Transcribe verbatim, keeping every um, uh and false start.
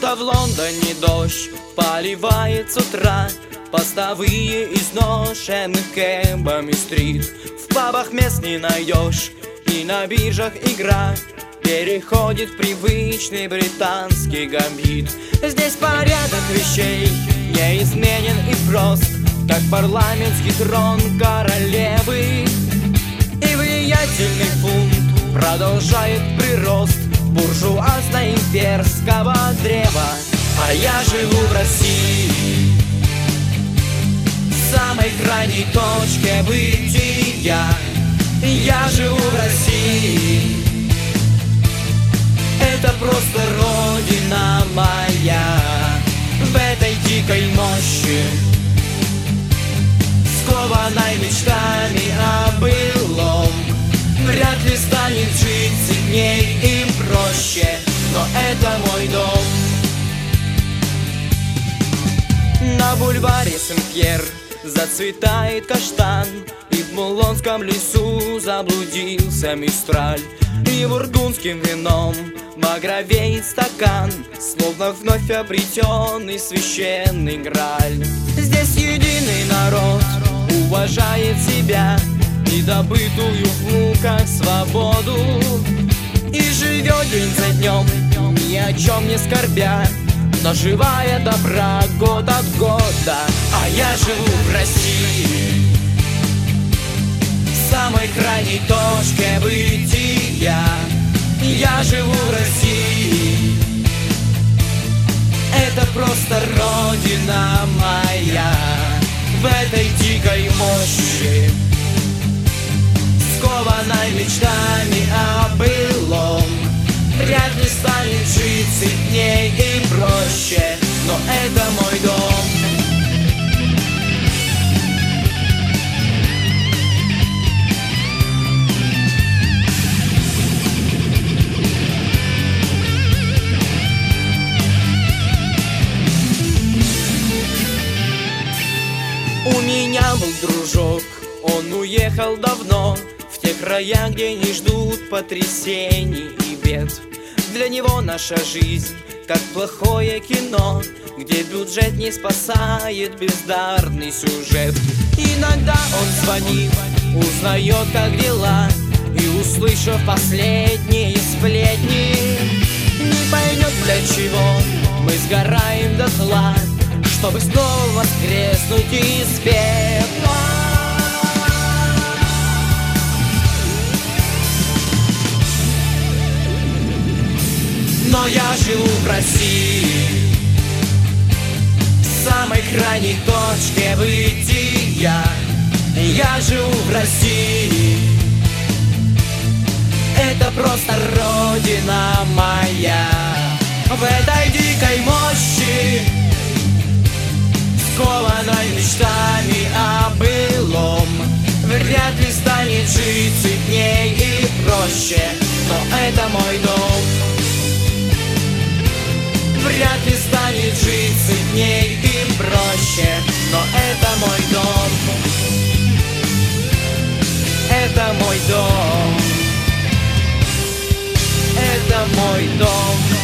Будто в Лондоне дождь поливает с утра постовые изношенных кэбами стрит. В пабах мест не найдешь, и на биржах игра переходит в привычный британский гамбит. Здесь порядок вещей неизменен и прост, как парламентский трон королевы. И влиятельный фунт продолжает прирост буржуазно-имперского древа. А я живу в России, в самой крайней точке бытия. Я живу в России, это просто родина моя. В этой дикой мощи, скованной мечтами о былом, вряд ли станет жить сильней и проще, но это мой дом. На бульваре Сен-Пьер зацветает каштан, и в Мулонском лесу заблудился мистраль. И бургундским вином багровеет стакан, словно вновь обретенный священный грааль. Здесь единый народ уважает себя и добытую в муках свободу, и живет день за днем, ни о чем не скорбя, наживая добра год от года. А я живу в России, в самой крайней точке бытия. Я живу в России, это просто родина моя. В этой дикой мощи, скованной мечтами о былом, вряд ли станет жить сильней и проще, но это мой дом. У меня был дружок, он уехал давно, в те края, где не ждут потрясений и бед. Для него наша жизнь как плохое кино, где бюджет не спасает бездарный сюжет. Иногда он звонит, узнает, как дела, и, услышав последние сплетни, не поймет, для чего мы сгораем дотла, чтобы снова воскреснуть из пепла. Но я живу в России, в самой крайней точке бытия. Я живу в России, это просто родина моя. В этой дикой мощи, скованной мечтами о былом, вряд ли станет жить сытней и проще, но это мой дом. Вряд ли станет жить сытней и проще, но это мой дом. Это мой дом. Это мой дом.